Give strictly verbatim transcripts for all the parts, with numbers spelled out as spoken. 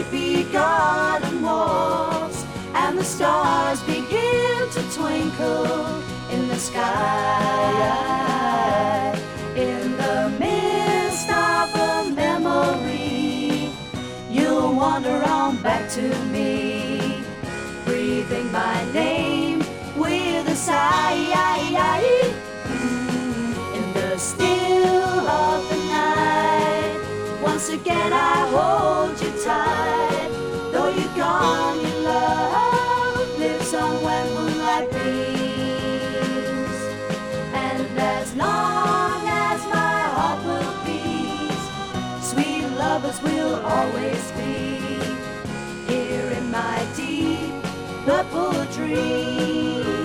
sleepy garden walks, and the stars begin to twinkle in the sky. In the midst of a memory, you'll wander on back to me, breathing my name with a sigh. In the still of the night, once again I hold you tight. Though you're gone, your love lives on when moonlight beams. And as long as my heart will beat, sweet lovers will always be here in my deep purple dream.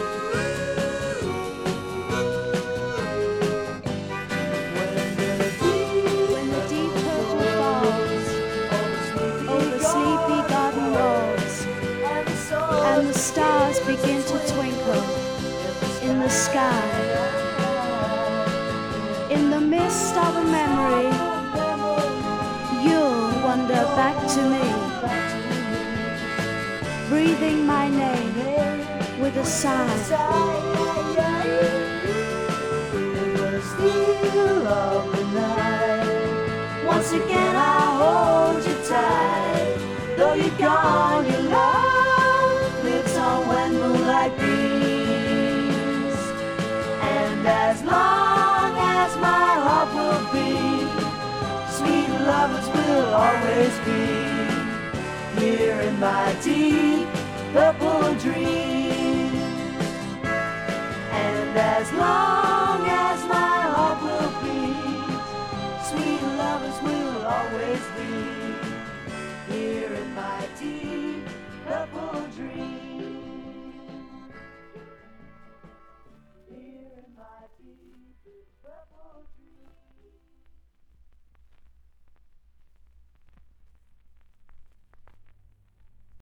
And the stars begin to twinkle in the sky. In the midst of a memory, you'll wander back to me, breathing my name with a sigh. In the still of the night, once again I hold you tight. Though you're gone, your love lives on when moonlight beams. And as long as my heart will beat, sweet lovers will always be here in my deep purple dream. And as long as my heart will beat, sweet lovers will always be here in my deep purple dream. Here in my deep purple dream.